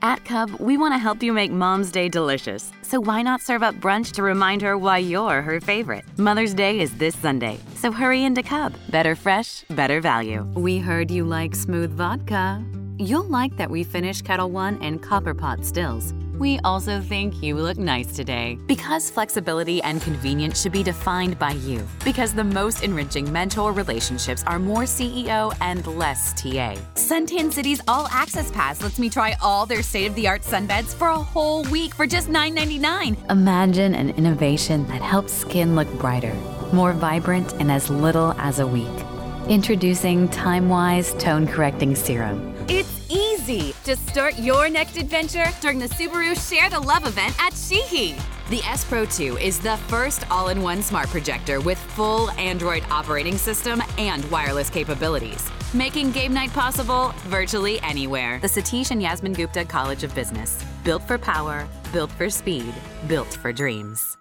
At Cub, we want to help you make Mom's Day delicious. So why not serve up brunch to remind her why you're her favorite? Mother's Day is this Sunday, so hurry into Cub. Better fresh, better value. We heard you like smooth vodka. You'll like that we finished Kettle One and Copper Pot stills. We also think you look nice today. Because flexibility and convenience should be defined by you. Because the most enriching mentor relationships are more CEO and less TA. Suntan City's All Access Pass lets me try all their state-of-the-art sunbeds for a whole week for just $9.99. Imagine an innovation that helps skin look brighter, more vibrant in as little as a week. Introducing Time-Wise Tone Correcting Serum. It's easy to start your next adventure during the Subaru Share the Love event at Sheehy. The S Pro 2 is the first all-in-one smart projector with full Android operating system and wireless capabilities, making game night possible virtually anywhere. The Satish and Yasmin Gupta College of Business. Built for power, built for speed, built for dreams.